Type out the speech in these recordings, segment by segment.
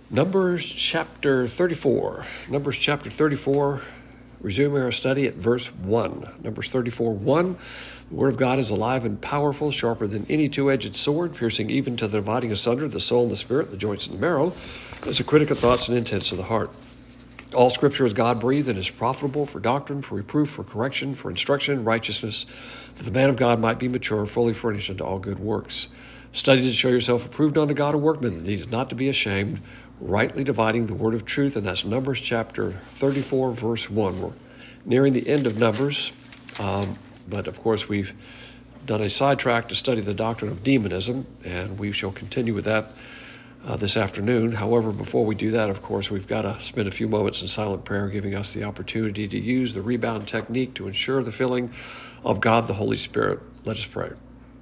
Numbers chapter 34. Numbers chapter 34, resuming our study at verse 1. Numbers 34:1. The word of God is alive and powerful, sharper than any two-edged sword, piercing even to the dividing asunder the soul and the spirit, the joints and the marrow. It's a critic of thoughts and intents of the heart. All Scripture is God-breathed and is profitable for doctrine, for reproof, for correction, for instruction in righteousness, that the man of God might be mature, fully furnished unto all good works. Study to show yourself approved unto God, a workman that needeth not to be ashamed, rightly dividing the word of truth. And that's Numbers chapter 34, verse 1. We're nearing the end of Numbers, but of course we've done a sidetrack to study the doctrine of demonism, and we shall continue with that this afternoon. However, before we do that, of course, we've got to spend a few moments in silent prayer, giving us the opportunity to use the rebound technique to ensure the filling of God the Holy Spirit. Let us pray.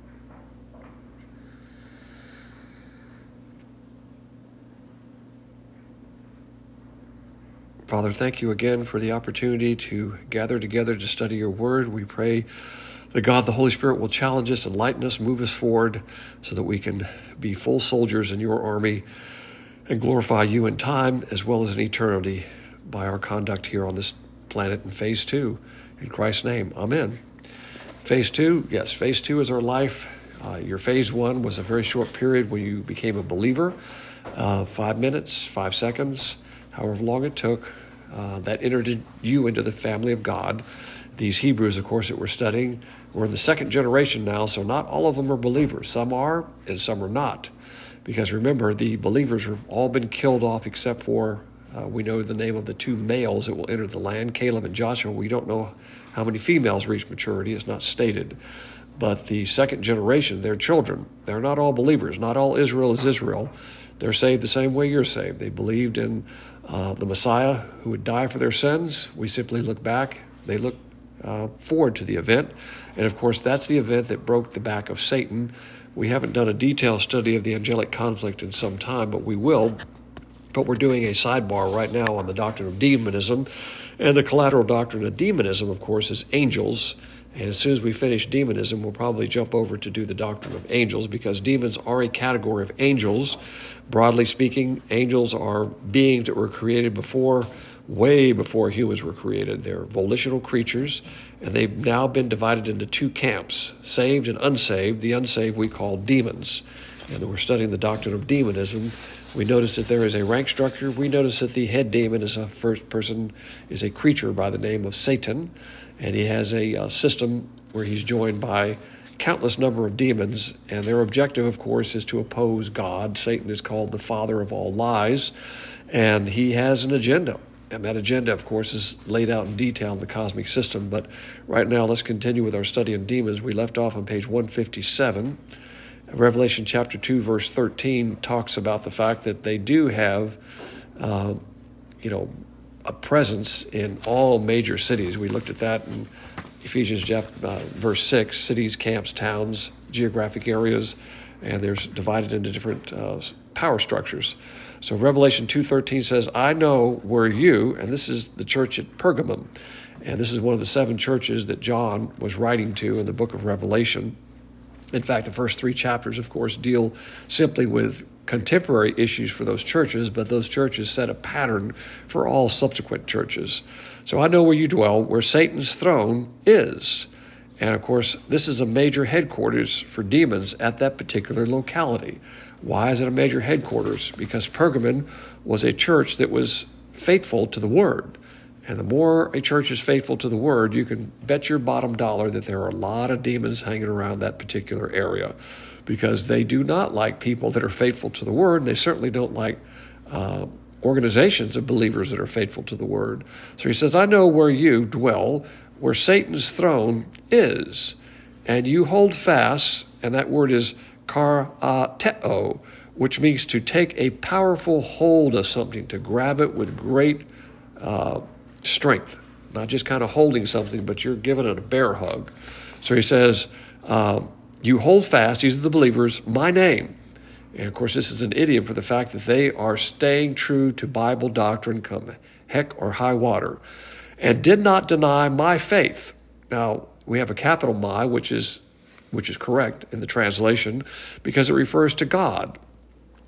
Father, thank you again for the opportunity to gather together to study your word. We pray that God, the Holy Spirit, will challenge us, enlighten us, move us forward so that we can be full soldiers in your army and glorify you in time as well as in eternity by our conduct here on this planet in phase 2. In Christ's name, amen. Phase 2, yes, phase 2 is our life. Your phase 1 was a very short period when you became a believer, 5 minutes, 5 seconds, however long it took. That entered you into the family of God. These Hebrews, of course, that we're studying, we're in the second generation now, so not all of them are believers. Some are, and some are not. Because remember, the believers have all been killed off except for, we know the name of the 2 males that will enter the land, Caleb and Joshua. We don't know how many females reach maturity. It's not stated. But the second generation, their children, they're not all believers. Not all Israel is Israel. They're saved the same way you're saved. They believed in the Messiah who would die for their sins. We simply look back. They look forward to the event. And of course, that's the event that broke the back of Satan. We haven't done a detailed study of the angelic conflict in some time, but we will. But we're doing a sidebar right now on the doctrine of demonism. And the collateral doctrine of demonism, of course, is angels. And as soon as we finish demonism, we'll probably jump over to do the doctrine of angels, because demons are a category of angels. Broadly speaking, angels are beings that were created way before humans were created. They're volitional creatures, and they've now been divided into 2 camps, saved and unsaved. The unsaved we call demons. And we're studying the doctrine of demonism. We notice that there is a rank structure. We notice that the head demon is a creature by the name of Satan, and he has a system where he's joined by countless number of demons, and their objective, of course, is to oppose God. Satan is called the father of all lies, and he has an agenda. And that agenda, of course, is laid out in detail in the cosmic system. But right now, let's continue with our study on demons. We left off on page 157. Revelation chapter 2, verse 13 talks about the fact that they do have, a presence in all major cities. We looked at that in Ephesians verse 6, cities, camps, towns, geographic areas, and they're divided into different power structures. So Revelation 2:13 says, I know where you, and this is the church at Pergamum, and this is one of the 7 churches that John was writing to in the book of Revelation. In fact, the first 3 chapters, of course, deal simply with contemporary issues for those churches, but those churches set a pattern for all subsequent churches. So I know where you dwell, where Satan's throne is. And of course, this is a major headquarters for demons at that particular locality. Why is it a major headquarters? Because Pergamon was a church that was faithful to the word. And the more a church is faithful to the word, you can bet your bottom dollar that there are a lot of demons hanging around that particular area, because they do not like people that are faithful to the word, and they certainly don't like organizations of believers that are faithful to the word. So he says, I know where you dwell, where Satan's throne is, and you hold fast, and that word is karateo, which means to take a powerful hold of something, to grab it with great strength, not just kind of holding something, but you're giving it a bear hug. So he says, you hold fast, these are the believers, my name. And of course, this is an idiom for the fact that they are staying true to Bible doctrine, come heck or high water, and did not deny my faith. Now, we have a capital my, which is correct in the translation, because it refers to God.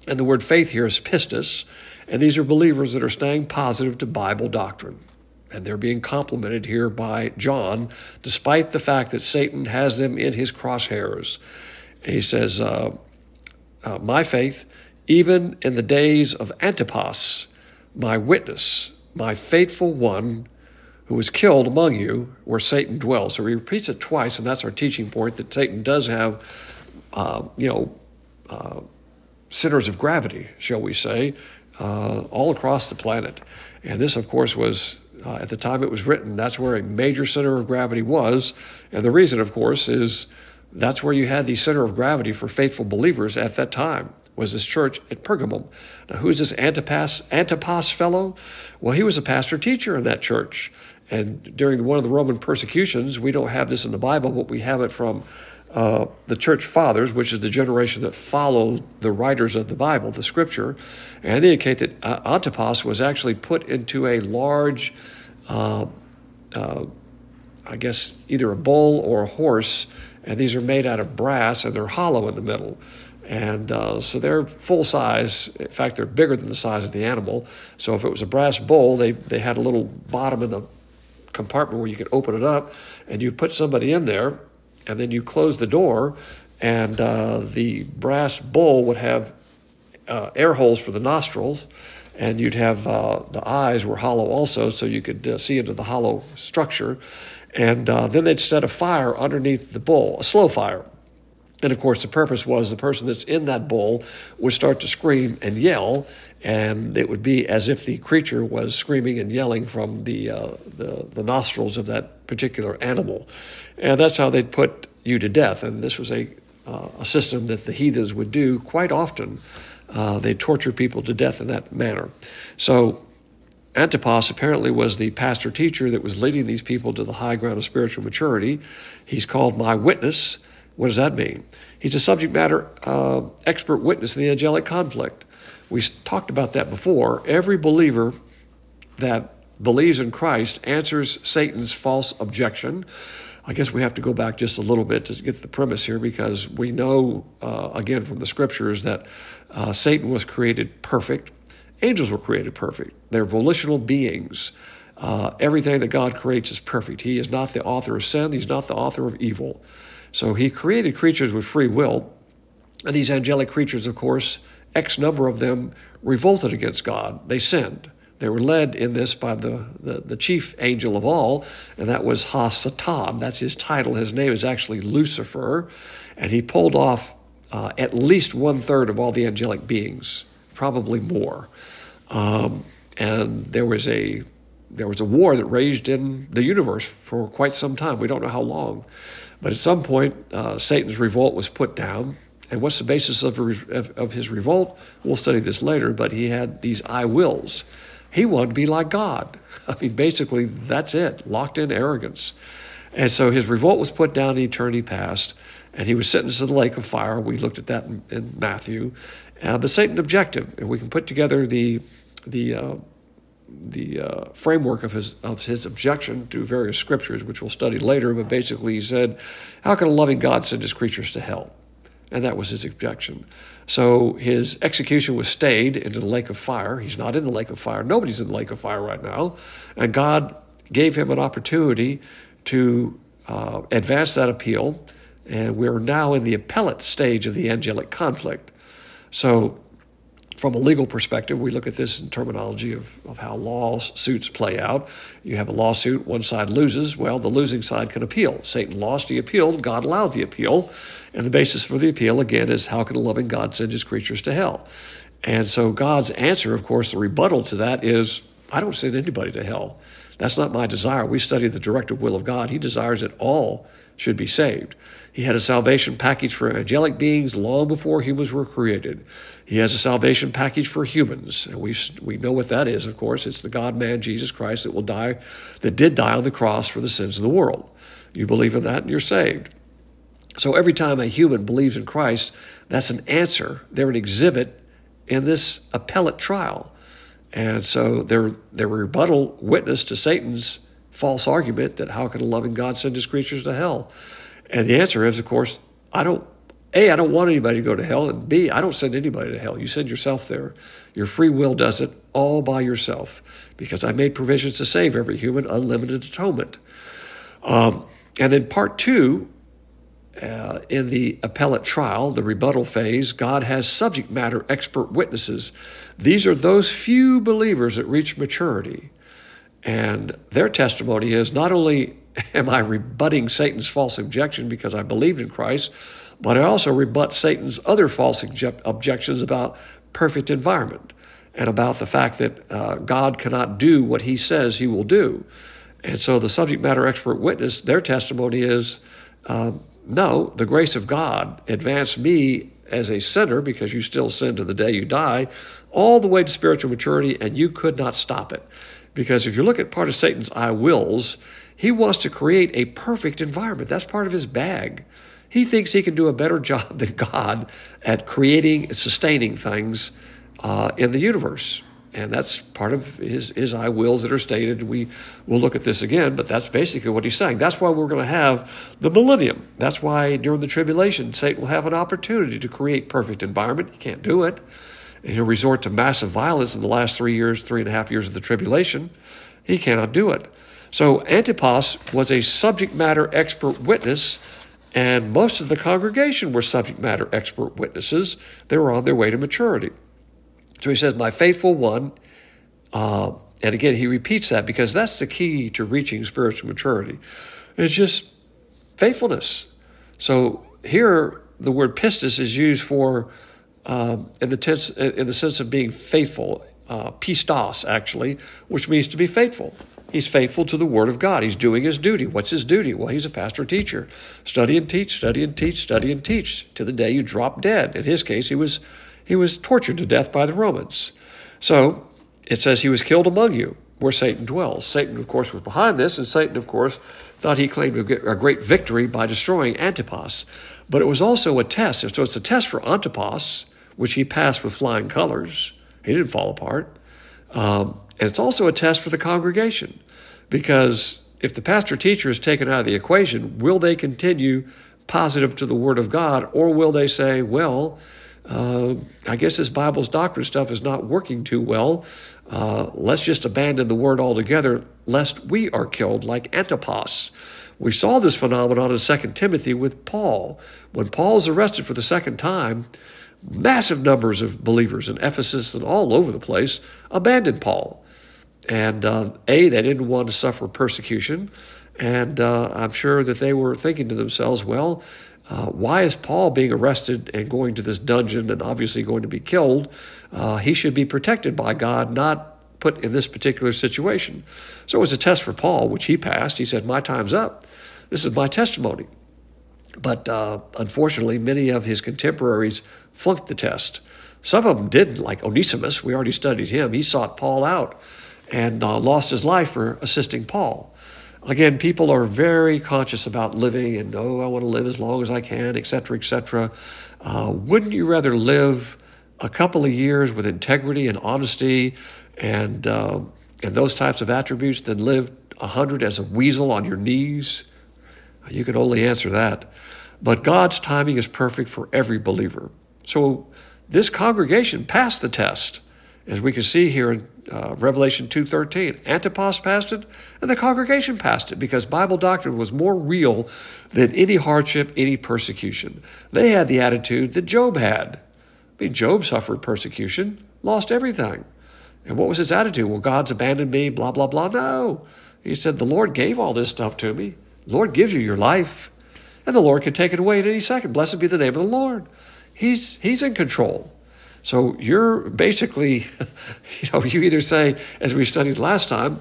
And the word faith here is pistis, and these are believers that are staying positive to Bible doctrine. And they're being complimented here by John, despite the fact that Satan has them in his crosshairs. And he says, my faith, even in the days of Antipas, my witness, my faithful one, who was killed among you, where Satan dwells. So he repeats it twice, and that's our teaching point, that Satan does have, centers of gravity, shall we say, all across the planet. And this, of course, was, at the time it was written, that's where a major center of gravity was. And the reason, of course, is that's where you had the center of gravity for faithful believers at that time, was this church at Pergamum. Now, who is this Antipas fellow? Well, he was a pastor-teacher in that church. And during one of the Roman persecutions, we don't have this in the Bible, but we have it from the church fathers, which is the generation that followed the writers of the Bible, the scripture. And they indicate that Antipas was actually put into a large, I guess, either a bull or a horse, and these are made out of brass, and they're hollow in the middle. And so they're full size. In fact, they're bigger than the size of the animal. So if it was a brass bowl, they had a little bottom in the compartment where you could open it up, and you put somebody in there, and then you close the door, and the brass bowl would have air holes for the nostrils, and you'd have the eyes were hollow also, so you could see into the hollow structure. And then they'd set a fire underneath the bowl, a slow fire. And, of course, the purpose was the person that's in that bowl would start to scream and yell, and it would be as if the creature was screaming and yelling from the nostrils of that particular animal. And that's how they'd put you to death. And this was a system that the heathens would do quite often. They'd torture people to death in that manner. So Antipas apparently was the pastor-teacher that was leading these people to the high ground of spiritual maturity. He's called my witness. What does that mean? He's a subject matter expert witness in the angelic conflict. We talked about that before. Every believer that believes in Christ answers Satan's false objection. I guess we have to go back just a little bit to get the premise here, because we know, again, from the scriptures that Satan was created perfect. Angels were created perfect. They're volitional beings. Everything that God creates is perfect. He is not the author of sin. He's not the author of evil. So he created creatures with free will, and these angelic creatures, of course, X number of them revolted against God. They sinned. They were led in this by the chief angel of all, and that was Ha-Satan. That's his title. His name is actually Lucifer, and he pulled off at least 1/3 of all the angelic beings, probably more. And there was a war that raged in the universe for quite some time. We don't know how long. But at some point, Satan's revolt was put down. And what's the basis of his revolt? We'll study this later, but he had these I wills. He wanted to be like God. I mean, basically, that's it, locked in arrogance. And so his revolt was put down, eternity passed, and he was sentenced to the lake of fire. We looked at that in Matthew. But Satan objected, and we can put together the framework of his objection to various scriptures, which we'll study later. But basically he said, how can a loving God send his creatures to hell? And that was his objection. So his execution was stayed into the lake of fire. He's not in the lake of fire. Nobody's in the lake of fire right now. And God gave him an opportunity to advance that appeal. And we're now in the appellate stage of the angelic conflict. So from a legal perspective, we look at this in terminology of how lawsuits play out. You have a lawsuit, one side loses. Well, the losing side can appeal. Satan lost, he appealed, God allowed the appeal. And the basis for the appeal, again, is how can a loving God send his creatures to hell? And so God's answer, of course, the rebuttal to that is, I don't send anybody to hell. That's not my desire. We study the directive will of God. He desires that all should be saved. He had a salvation package for angelic beings long before humans were created. He has a salvation package for humans, and we know what that is, of course. It's the God-man, Jesus Christ, that did die on the cross for the sins of the world. You believe in that, and you're saved. So every time a human believes in Christ, that's an answer. They're an exhibit in this appellate trial. And so they're a rebuttal witness to Satan's false argument that how can a loving God send his creatures to hell? And the answer is, of course, I don't A, I don't want anybody to go to hell, and B, I don't send anybody to hell. You send yourself there. Your free will does it all by yourself because I made provisions to save every human, unlimited atonement. And then part 2, in the appellate trial, the rebuttal phase, God has subject matter expert witnesses. These are those few believers that reach maturity. And their testimony is not only am I rebutting Satan's false objection because I believed in Christ, but I also rebut Satan's other false objections about perfect environment and about the fact that God cannot do what he says he will do. And so the subject matter expert witness, their testimony is, no, the grace of God advanced me as a sinner, because you still sin to the day you die, all the way to spiritual maturity, and you could not stop it. Because if you look at part of Satan's I wills, he wants to create a perfect environment. That's part of his bag. He thinks he can do a better job than God at creating and sustaining things in the universe. And that's part of his I wills that are stated. We will look at this again, but that's basically what he's saying. That's why we're going to have the millennium. That's why during the tribulation, Satan will have an opportunity to create perfect environment. He can't do it. And he'll resort to massive violence in the last 3.5 years of the tribulation. He cannot do it. So Antipas was a subject matter expert witness, and most of the congregation were subject matter expert witnesses. They were on their way to maturity. So he says, my faithful one, and again, he repeats that because that's the key to reaching spiritual maturity. It's just faithfulness. So here, the word pistis is used for, in the sense of being faithful, pistos actually, which means to be faithful. He's faithful to the Word of God. He's doing his duty. What's his duty? Well, he's a pastor teacher. Study and teach, study and teach, study and teach, to the day you drop dead. In his case, he was tortured to death by the Romans. So it says he was killed among you, where Satan dwells. Satan, of course, was behind this, and Satan, of course, thought he claimed a great victory by destroying Antipas. But it was also a test. So it's a test for Antipas, which he passed with flying colors. He didn't fall apart. And it's also a test for the congregation, because if the pastor-teacher is taken out of the equation, will they continue positive to the Word of God, or will they say, well, I guess this Bible's doctrine stuff is not working too well. Let's just abandon the Word altogether, lest we are killed like Antipas. We saw this phenomenon in 2 Timothy with Paul. When Paul is arrested for the second time, massive numbers of believers in Ephesus and all over the place abandoned Paul. And they didn't want to suffer persecution. And I'm sure that they were thinking to themselves, well, why is Paul being arrested and going to this dungeon and obviously going to be killed? He should be protected by God, not put in this particular situation. So it was a test for Paul, which he passed. He said, my time's up. This is my testimony. But unfortunately, many of his contemporaries flunked the test. Some of them didn't, like Onesimus. We already studied him. He sought Paul out and lost his life for assisting Paul. Again, people are very conscious about living and, I want to live as long as I can, et cetera, et cetera. Wouldn't you rather live a couple of years with integrity and honesty and those types of attributes than live 100 as a weasel on your knees? You can only answer that. But God's timing is perfect for every believer. So this congregation passed the test, as we can see here in Revelation 2:13. Antipas passed it, and the congregation passed it, because Bible doctrine was more real than any hardship, any persecution. They had the attitude that Job had. Job suffered persecution, lost everything. And what was his attitude? Well, God's abandoned me, blah, blah, blah. No. He said, the Lord gave all this stuff to me. The Lord gives you your life, and the Lord can take it away at any second. Blessed be the name of the Lord. He's in control. So you're basically, you either say, as we studied last time,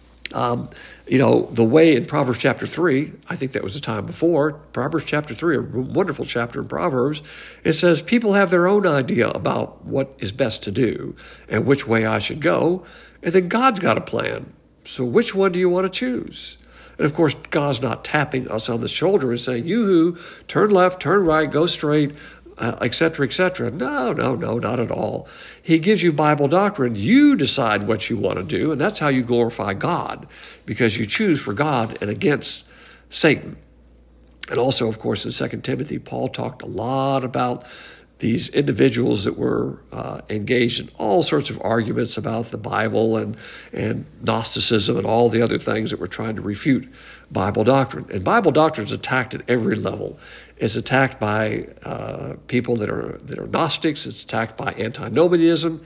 the way in Proverbs chapter 3, I think that was the time before, Proverbs chapter 3, a wonderful chapter in Proverbs, it says people have their own idea about what is best to do and which way I should go, and then God's got a plan. So which one do you want to choose? And of course, God's not tapping us on the shoulder and saying, yoo-hoo, turn left, turn right, go straight, et cetera, et cetera. No, not at all. He gives you Bible doctrine. You decide what you want to do, and that's how you glorify God, because you choose for God and against Satan. And also, of course, in 2 Timothy, Paul talked a lot about these individuals that were engaged in all sorts of arguments about the Bible and Gnosticism and all the other things that were trying to refute Bible doctrine. And Bible doctrine is attacked at every level. It's attacked by people that are Gnostics. It's attacked by antinomianism.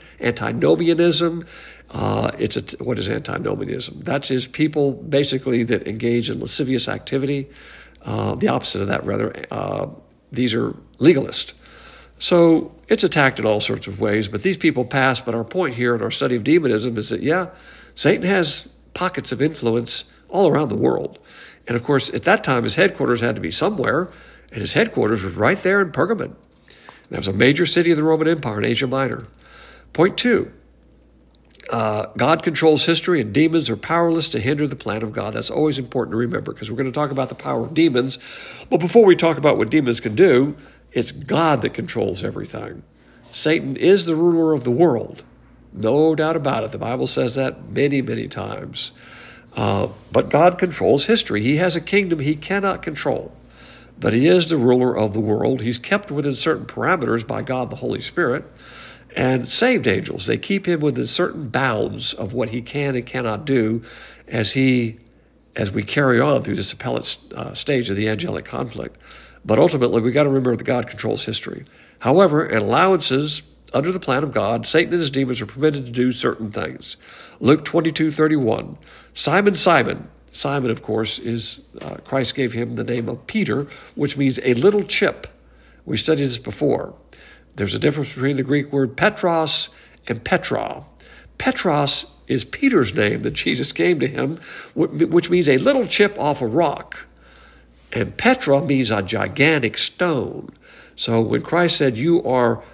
What is antinomianism? That is people basically that engage in lascivious activity. The opposite of that, rather. These are legalists. So it's attacked in all sorts of ways, but these people pass. But our point here in our study of demonism is that, Satan has pockets of influence all around the world. And of course, at that time, his headquarters had to be somewhere, and his headquarters was right there in Pergamon. That was a major city of the Roman Empire in Asia Minor. Point 2, God controls history, and demons are powerless to hinder the plan of God. That's always important to remember, because we're going to talk about the power of demons. But before we talk about what demons can do, it's God that controls everything. Satan is the ruler of the world. No doubt about it. The Bible says that many, many times. But God controls history. He has a kingdom he cannot control. But he is the ruler of the world. He's kept within certain parameters by God the Holy Spirit. And saved angels, they keep him within certain bounds of what he can and cannot do as we carry on through this appellate stage of the angelic conflict. But ultimately, we got to remember that God controls history. However, in allowances under the plan of God, Satan and his demons are permitted to do certain things. Luke 22:31. Simon, Simon. Simon, of course, is Christ gave him the name of Peter, which means a little chip. We studied this before. There's a difference between the Greek word Petros and Petra. Petros is Peter's name that Jesus gave to him, which means a little chip off a rock. And Petra means a gigantic stone. So when Christ said, you are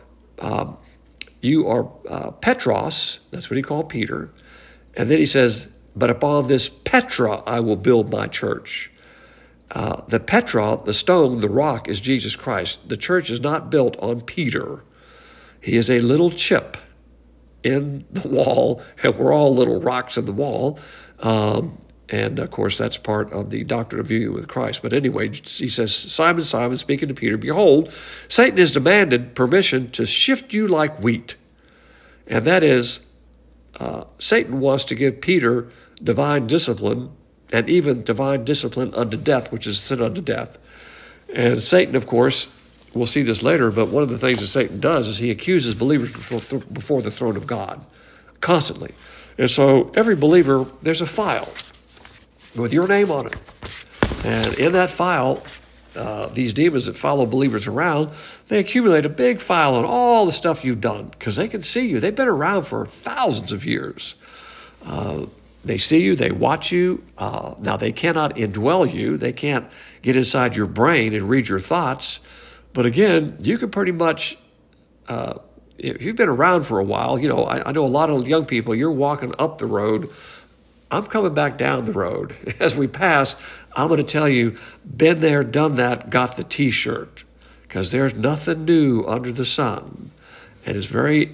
Petros, that's what he called Peter. And then he says, but upon this Petra I will build my church. The Petra, the stone, the rock, is Jesus Christ. The church is not built on Peter. He is a little chip in the wall, and we're all little rocks in the wall. And, of course, that's part of the doctrine of union with Christ. But anyway, he says, Simon, Simon, speaking to Peter, behold, Satan has demanded permission to shift you like wheat. And that is, Satan wants to give Peter divine discipline, and even divine discipline unto death, which is sin unto death. And Satan, of course, we'll see this later, but one of the things that Satan does is he accuses believers before the throne of God constantly. And so every believer, there's a file with your name on it. And in that file, these demons that follow believers around, they accumulate a big file on all the stuff you've done because they can see you. They've been around for thousands of years. They see you, they watch you. Now, they cannot indwell you. They can't get inside your brain and read your thoughts. But again, you can pretty much, if you've been around for a while, I know a lot of young people, you're walking up the road. I'm coming back down the road. As we pass, I'm going to tell you, been there, done that, got the T-shirt. Because there's nothing new under the sun. And it's very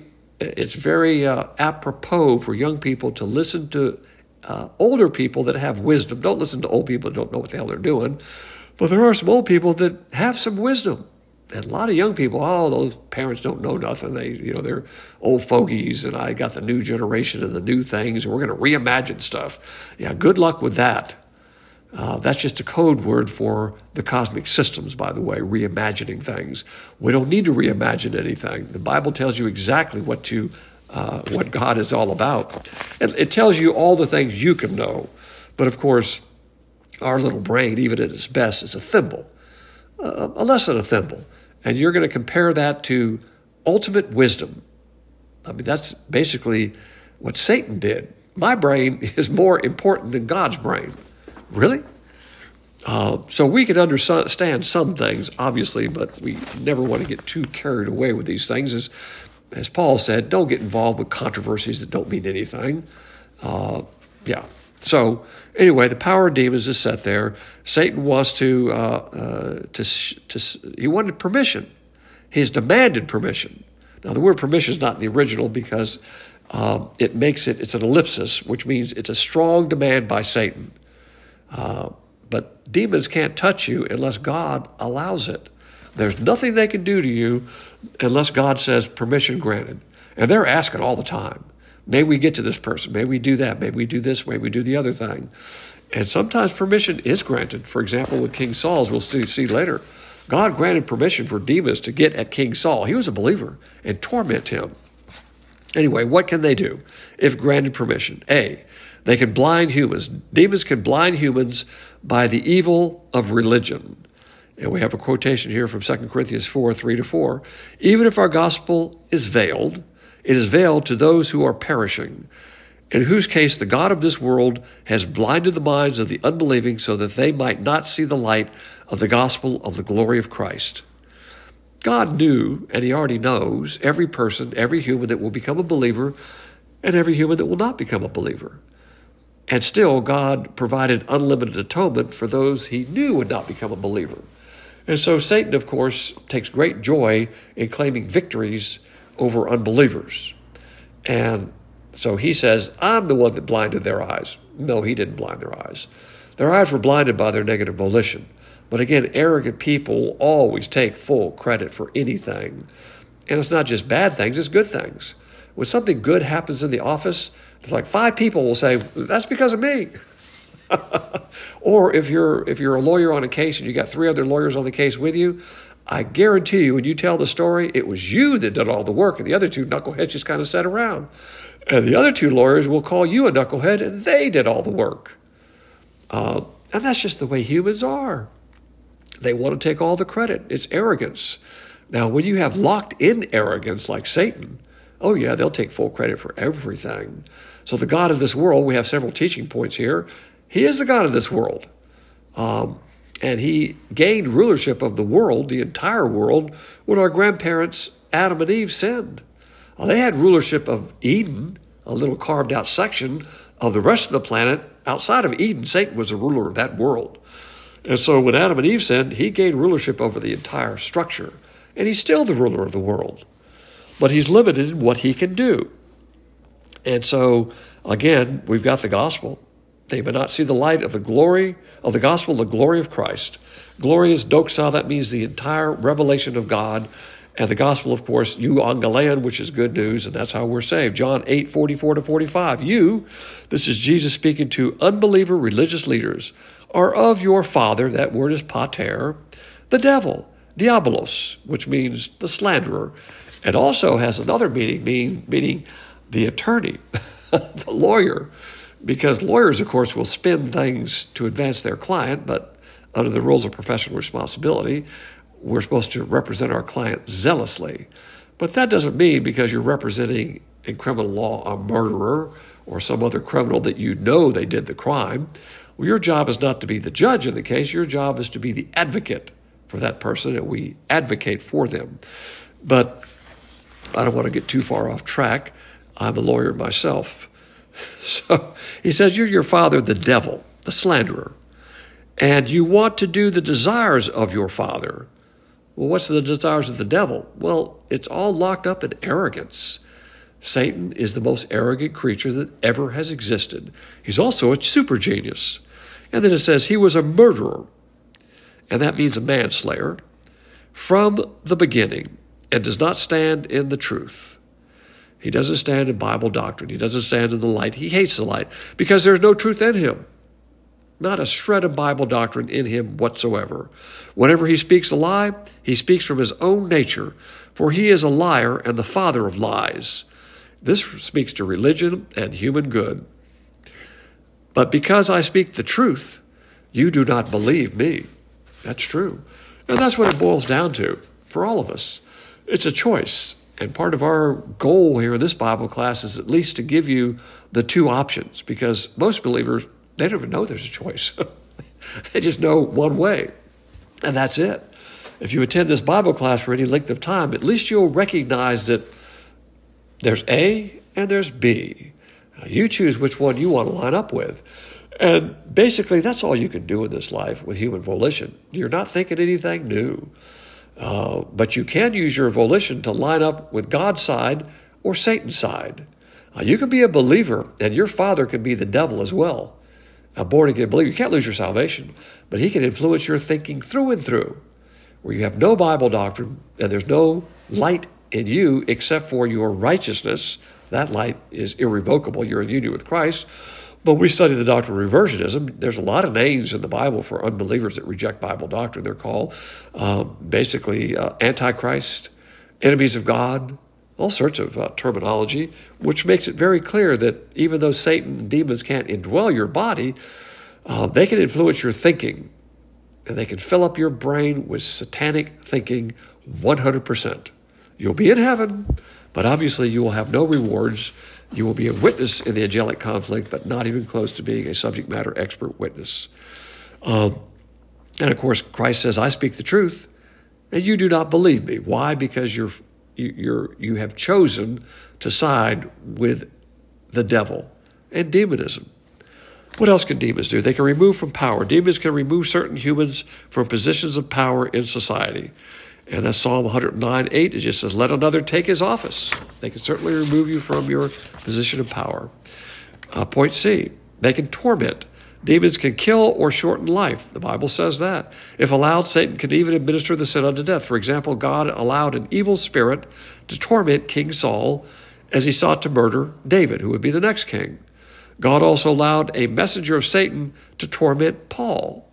apropos for young people to listen to older people that have wisdom. Don't listen to old people that don't know what the hell they're doing. But there are some old people that have some wisdom. And a lot of young people, those parents don't know nothing. They're old fogies, and I got the new generation and the new things, and we're going to reimagine stuff. Yeah, good luck with that. That's just a code word for the cosmic systems, by the way, reimagining things. We don't need to reimagine anything. The Bible tells you exactly what God is all about. And it tells you all the things you can know. But of course, our little brain, even at its best, is a thimble, less than a thimble. And you're going to compare that to ultimate wisdom. I mean, that's basically what Satan did. My brain is more important than God's brain. Really? So we can understand some things, obviously, but we never want to get too carried away with these things. As Paul said, don't get involved with controversies that don't mean anything. So anyway, the power of demons is set there. Satan wants he wanted permission. He's demanded permission. Now, the word permission is not in the original because it's an ellipsis, which means it's a strong demand by Satan. But but demons can't touch you unless God allows it. There's nothing they can do to you unless God says permission granted. And they're asking all the time. May we get to this person? May we do that? May we do this? May we do the other thing? And sometimes permission is granted. For example, with King Saul, as we'll see later, God granted permission for demons to get at King Saul. He was a believer, and torment him. Anyway, what can they do if granted permission? A, they can blind humans. Demons can blind humans by the evil of religion. And we have a quotation here from 2 Corinthians 4, 3-4. Even if our gospel is veiled, it is veiled to those who are perishing, in whose case the God of this world has blinded the minds of the unbelieving so that they might not see the light of the gospel of the glory of Christ. God knew, and he already knows, every person, every human that will become a believer and every human that will not become a believer. And still, God provided unlimited atonement for those he knew would not become a believer. And so Satan, of course, takes great joy in claiming victories over unbelievers. And so he says, I'm the one that blinded their eyes. No, he didn't blind their eyes. Their eyes were blinded by their negative volition. But again, arrogant people always take full credit for anything. And it's not just bad things, it's good things. When something good happens in the office, it's like 5 people will say, that's because of me. Or if you're a lawyer on a case and you got 3 other lawyers on the case with you, I guarantee you when you tell the story, it was you that did all the work and the other 2 knuckleheads just kind of sat around. And the other 2 lawyers will call you a knucklehead and they did all the work. And that's just the way humans are. They want to take all the credit. It's arrogance. Now, when you have locked-in arrogance like Satan, oh yeah, they'll take full credit for everything. So the God of this world, we have several teaching points here. He is the God of this world. And he gained rulership of the world, the entire world, when our grandparents, Adam and Eve, sinned. They had rulership of Eden, a little carved out section of the rest of the planet. Outside of Eden, Satan was the ruler of that world. And so when Adam and Eve sinned, he gained rulership over the entire structure. And he's still the ruler of the world. But he's limited in what he can do. And so, again, we've got the gospel. They may not see the light of the glory of the gospel, the glory of Christ. Glory is doxa, that means the entire revelation of God. And the gospel, of course, euangelion, which is good news, and that's how we're saved. John 8, 44-45. You, this is Jesus speaking to unbeliever religious leaders, are of your father, that word is pater, the devil, diabolos, which means the slanderer. It also has another meaning the attorney, the lawyer, because lawyers, of course, will spin things to advance their client, but under the rules of professional responsibility, we're supposed to represent our client zealously. But that doesn't mean because you're representing in criminal law a murderer or some other criminal that you know they did the crime. Well, your job is not to be the judge in the case. Your job is to be the advocate for that person, and we advocate for them. But I don't want to get too far off track. I'm a lawyer myself. So he says, you're your father, the devil, the slanderer, and you want to do the desires of your father. Well, what's the desires of the devil? Well, it's all locked up in arrogance. Satan is the most arrogant creature that ever has existed. He's also a super genius. And then it says he was a murderer, and that means a manslayer, from the beginning, and does not stand in the truth. He doesn't stand in Bible doctrine. He doesn't stand in the light. He hates the light because there's no truth in him. Not a shred of Bible doctrine in him whatsoever. Whenever he speaks a lie, he speaks from his own nature, for he is a liar and the father of lies. This speaks to religion and human good. But because I speak the truth, you do not believe me. That's true. And that's what it boils down to for all of us. It's a choice. And part of our goal here in this Bible class is at least to give you the 2 options, because most believers, they don't even know there's a choice. They just know one way, and that's it. If you attend this Bible class for any length of time, at least you'll recognize that there's A and there's B. Now, you choose which one you want to line up with. And basically, that's all you can do in this life with human volition. You're not thinking anything new. But you can use your volition to line up with God's side or Satan's side. You can be a believer, and your father can be the devil as well. a born-again believer, you can't lose your salvation, but he can influence your thinking through and through, where you have no Bible doctrine and there's no light in you except for your righteousness. That light is irrevocable. You're in union with Christ. But we study the doctrine of reversionism. There's a lot of names in the Bible for unbelievers that reject Bible doctrine. They're called basically Antichrist, enemies of God, all sorts of terminology, which makes it very clear that even though Satan and demons can't indwell your body, they can influence your thinking, and they can fill up your brain with satanic thinking 100%. You'll be in heaven, but obviously you will have no rewards. You will be a witness in the angelic conflict, but not even close to being a subject matter expert witness. And of course, Christ says, I speak the truth, and you do not believe me. Why? Because you have chosen to side with the devil and demonism. What else can demons do? They can remove from power. Demons can remove certain humans from positions of power in society. And that's Psalm 109:8. It just says, let another take his office. They can certainly remove you from your position of power. Point C, they can torment. Demons can kill or shorten life. The Bible says that. If allowed, Satan can even administer the sin unto death. For example, God allowed an evil spirit to torment King Saul as he sought to murder David, who would be the next king. God also allowed a messenger of Satan to torment Paul.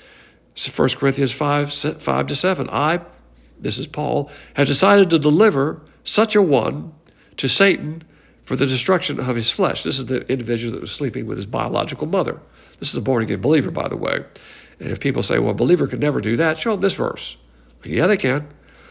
1 Corinthians 5-7. I, this is Paul, have decided to deliver such a one to Satan for the destruction of his flesh. This is the individual that was sleeping with his biological mother. This is a born-again believer, by the way. And if people say, well, a believer could never do that, show them this verse. Yeah, they can.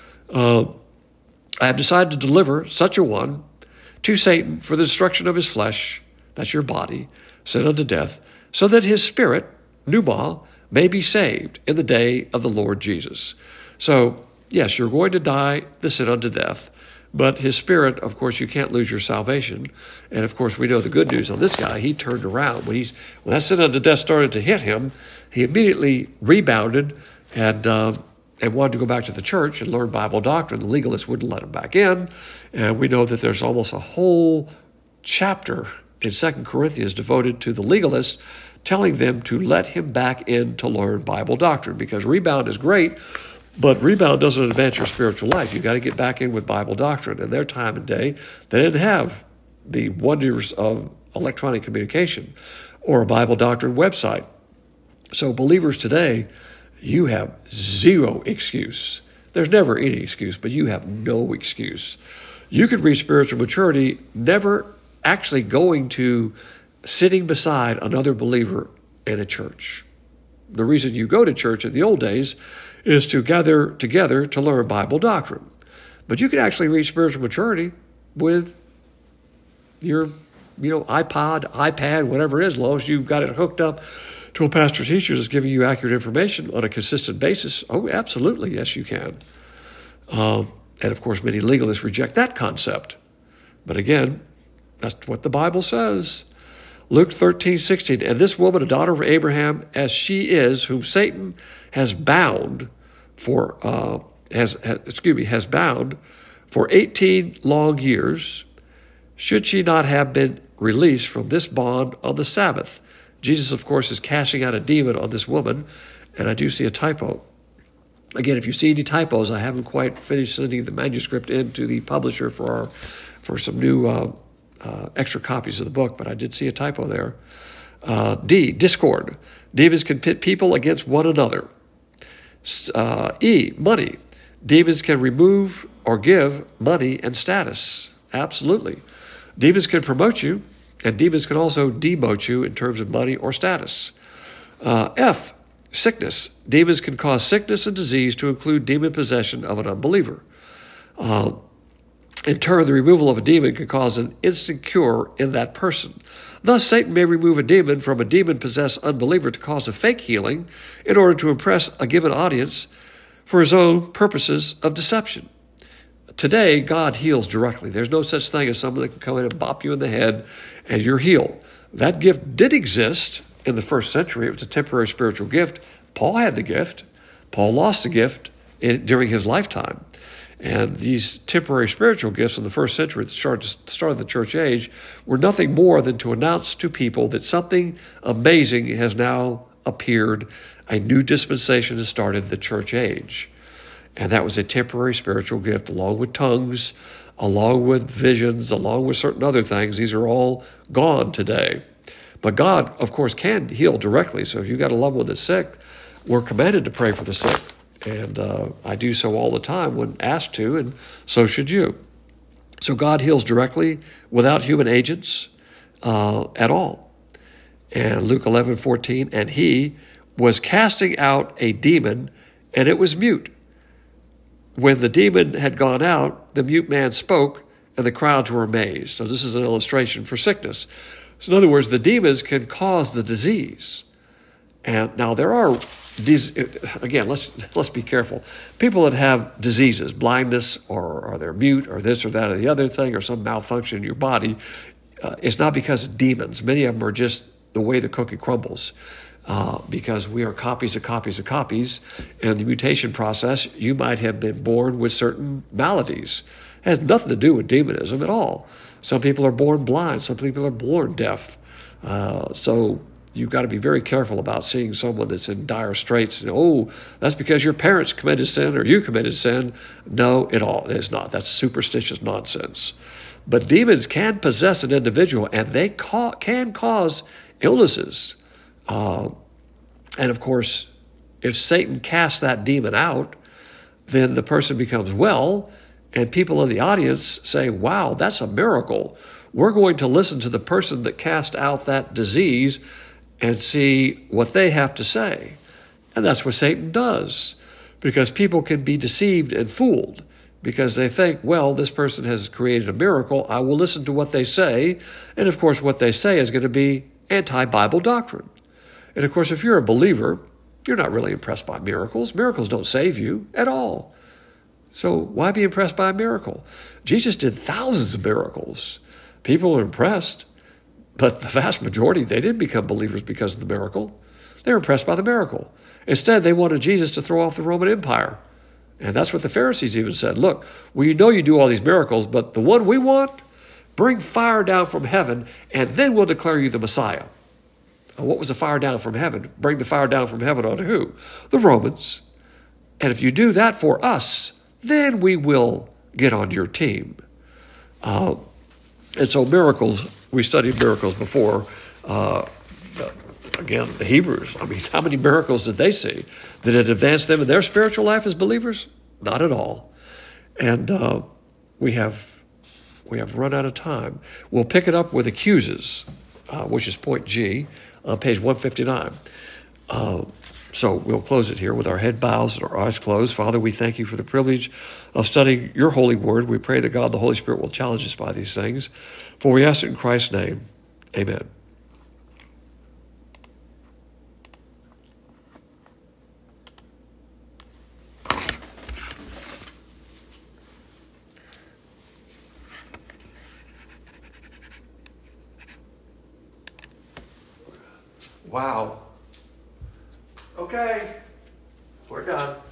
I have decided to deliver such a one to Satan for the destruction of his flesh, that's your body, sent unto death, so that his spirit, pneuma, may be saved in the day of the Lord Jesus. So, yes, you're going to die the sin unto death, but his spirit, of course, you can't lose your salvation. And, of course, we know the good news on this guy. He turned around. When that sin unto death started to hit him, he immediately rebounded and wanted to go back to the church and learn Bible doctrine. The legalists wouldn't let him back in. And we know that there's almost a whole chapter in 2 Corinthians devoted to the legalists, telling them to let him back in to learn Bible doctrine, because rebound is great, but rebound doesn't advance your spiritual life. You've got to get back in with Bible doctrine. In their time and day, they didn't have the wonders of electronic communication or a Bible doctrine website. So believers today, you have zero excuse. There's never any excuse, but you have no excuse. You could reach spiritual maturity never actually going to sitting beside another believer in a church. The reason you go to church in the old days is to gather together to learn Bible doctrine. But you can actually reach spiritual maturity with your, iPod, iPad, whatever it is, as long as you've got it hooked up to a pastor teacher that's giving you accurate information on a consistent basis. Oh, absolutely, yes, you can. And of course, many legalists reject that concept. But again, that's what the Bible says. Luke 13:16, and this woman, a daughter of Abraham, as she is, whom Satan has bound for has bound for 18 long years, should she not have been released from this bond on the Sabbath? Jesus, of course, is casting out a demon on this woman, and I do see a typo. Again, if you see any typos, I haven't quite finished sending the manuscript in to the publisher for some new extra copies of the book, but I did see a typo there. D, discord. Demons can pit people against one another. E, money. Demons can remove or give money and status. Absolutely. Demons can promote you, and demons can also demote you in terms of money or status. F, sickness. Demons can cause sickness and disease to include demon possession of an unbeliever. In turn, the removal of a demon can cause an instant cure in that person. Thus, Satan may remove a demon from a demon-possessed unbeliever to cause a fake healing in order to impress a given audience for his own purposes of deception. Today, God heals directly. There's no such thing as someone that can come in and bop you in the head and you're healed. That gift did exist in the first century. It was a temporary spiritual gift. Paul had the gift. Paul lost the gift during his lifetime. And these temporary spiritual gifts in the first century, at the start of the church age, were nothing more than to announce to people that something amazing has now appeared. A new dispensation has started, the church age. And that was a temporary spiritual gift, along with tongues, along with visions, along with certain other things. These are all gone today. But God, of course, can heal directly. So if you've got a loved one that's sick, we're commanded to pray for the sick. And I do so all the time when asked to, and so should you. So God heals directly without human agents at all. And Luke 11:14, and he was casting out a demon, and it was mute. When the demon had gone out, the mute man spoke, and the crowds were amazed. So this is an illustration for sickness. So in other words, the demons can cause the disease. And now there are these, again, let's be careful. People that have diseases, blindness, or they're mute, or this or that or the other thing, or some malfunction in your body, it's not because of demons. Many of them are just the way the cookie crumbles. Because we are copies of copies of copies. And in the mutation process, you might have been born with certain maladies. It has nothing to do with demonism at all. Some people are born blind. Some people are born deaf. So you've got to be very careful about seeing someone that's in dire straits. And, oh, that's because your parents committed sin or you committed sin. No, it's not. That's superstitious nonsense. But demons can possess an individual, and they can cause illnesses. And of course, if Satan casts that demon out, then the person becomes well, and people in the audience say, wow, that's a miracle. We're going to listen to the person that cast out that disease and see what they have to say. And that's what Satan does, because people can be deceived and fooled because they think, well, this person has created a miracle. I will listen to what they say. And of course, what they say is going to be anti-Bible doctrine. And of course, if you're a believer, you're not really impressed by miracles. Miracles don't save you at all. So why be impressed by a miracle? Jesus did thousands of miracles. People were impressed, but the vast majority, they didn't become believers because of the miracle. They were impressed by the miracle. Instead, they wanted Jesus to throw off the Roman Empire. And that's what the Pharisees even said. Look, we know you do all these miracles, but the one we want, bring fire down from heaven, and then we'll declare you the Messiah. What was the fire down from heaven? Bring the fire down from heaven on who? The Romans. And if you do that for us, then we will get on your team. And so miracles, we studied miracles before. Again, the Hebrews, how many miracles did they see? Did it advance them in their spiritual life as believers? Not at all. And we have run out of time. We'll pick it up with accuses, which is point G, on page 159. So we'll close it here with our head bows and our eyes closed. Father, we thank you for the privilege of studying your holy word. We pray that God, the Holy Spirit, will challenge us by these things. For we ask it in Christ's name. Amen. Wow. Okay, we're done.